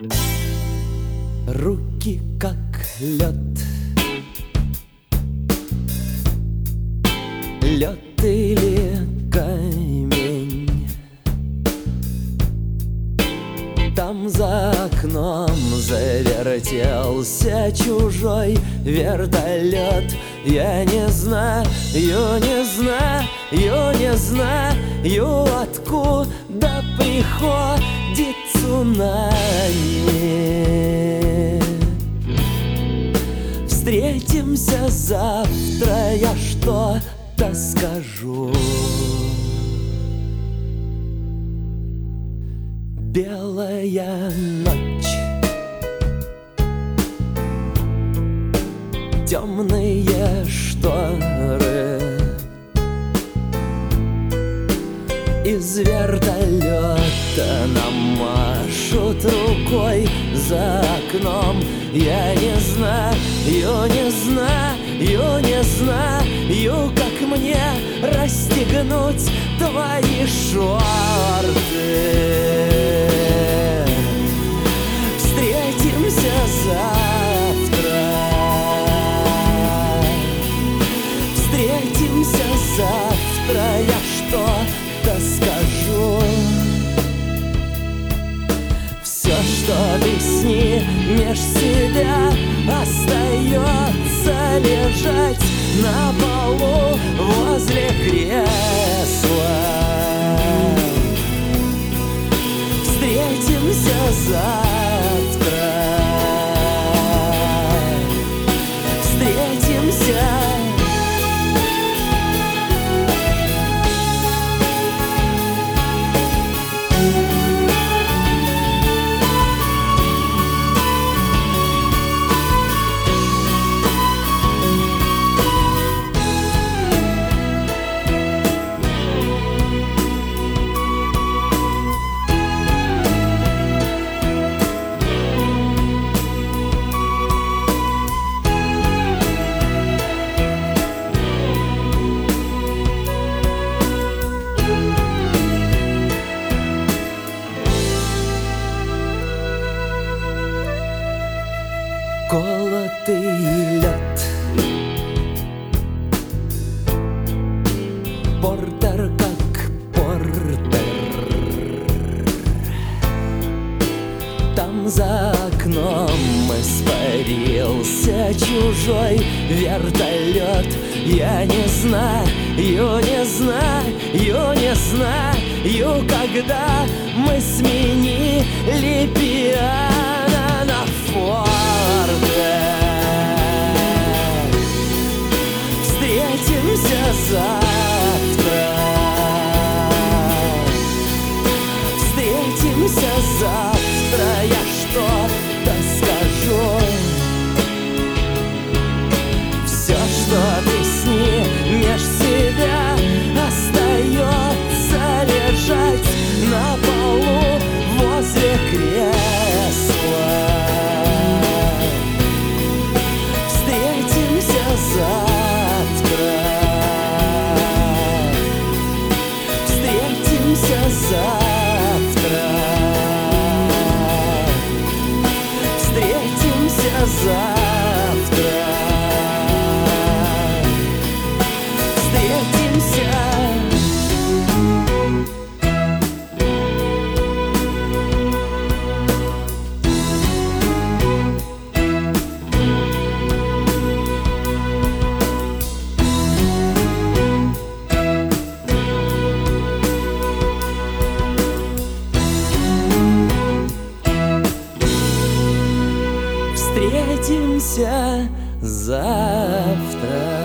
Руки как лед, лед или камень. Там за окном завертелся чужой вертолет. Я не знаю, не знаю, не знаю, откуда приходит цунами. Встретимся завтра, я что-то скажу. Белая ночь, темные шторы, из вертолета нам машут рукой за окном. Я не знаю, не знаю, не знаю, как мне расстегнуть твои шорты. Встретимся завтра, встретимся завтра, я что-то скажу. Все, что ты снимешь себя, остается лежать на полу возле кресла. Встретимся завтра, встретимся. Колотый лед, портер как портер. Там за окном испарился чужой вертолет. Я не знаю, не знаю, не знаю, когда мы сменили пиано на форте. Встретимся завтра, встретимся завтра, я что-то скажу. Все, что ты снимешь себя, остается лежать на полу возле кресла. Встретимся завтра, встретимся завтра, встретимся завтра, встретимся. Встретимся завтра.